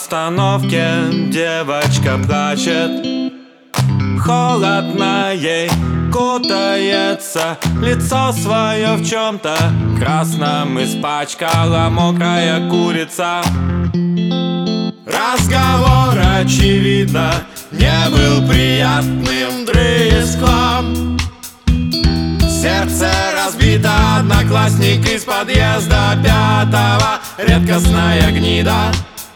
остановке девочка плачет. Холодно ей кутается, лицо свое в чем-то красном испачкала мокрая курица. Разговор, очевидно, не был приятным дрызгом. Сердце разбито, одноклассник из подъезда 5-го, редкостная гнида.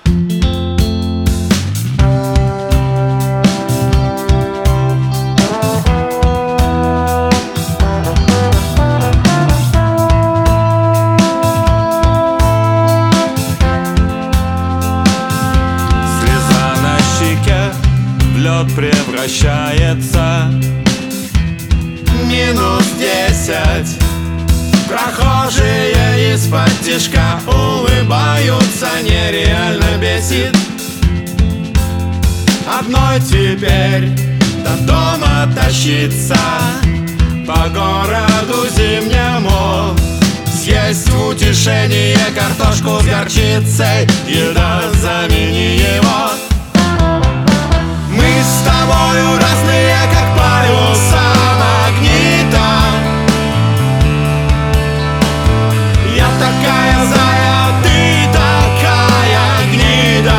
Слеза на щеке в лед превращается. -10. Прохожие из-под тишка улыбаются, нереально бесит. Одной теперь до дома тащиться, по городу зимнему съесть в утешение картошку с горчицей. Еда, замени его. Мы с тобою разные, как паруса магнита. Я такая зая, ты такая гнида.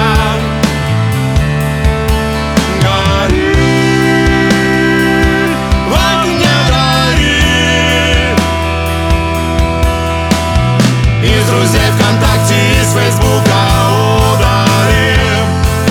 Гори, в огне гори. Из друзей ВКонтакте, из Фейсбука удалим.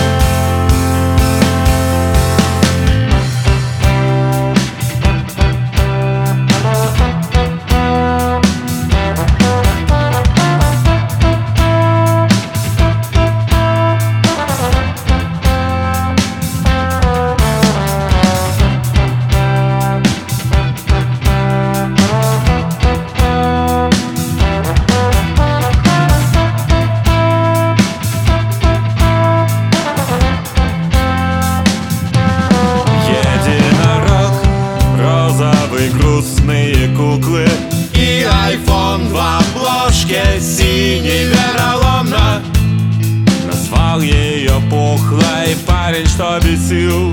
Грустные куклы и iPhone в обложке синий вероломно. Назвал ее пухлой парень, что бесил.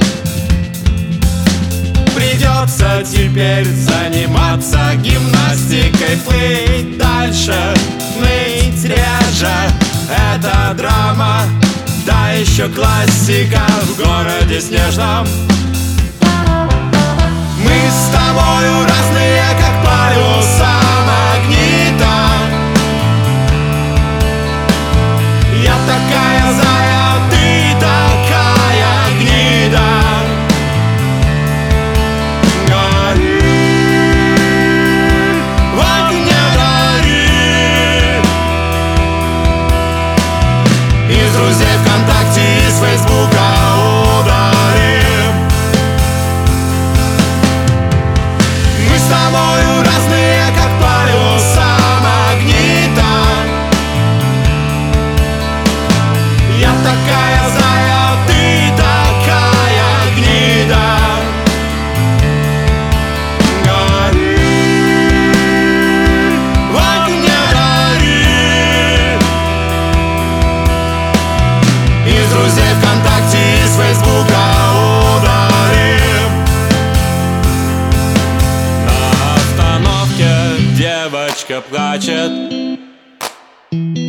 Придется теперь заниматься гимнастикой, плыть дальше, ныть реже. Это драма, да еще классика в городе снежном. Мы с тобою разные, как паруса магнита. Я такая зая, ты такая гнида. Гори, в огне гори. Из друзей ВКонтакте, из Фейсбука удалим. Мы с тобою разные, как паруса магнита. Я такая зая, ты такая гнида. Гори, в огне гори. Из друзей ВКонтакте, из Фейсбука удалим. Девочка плачет.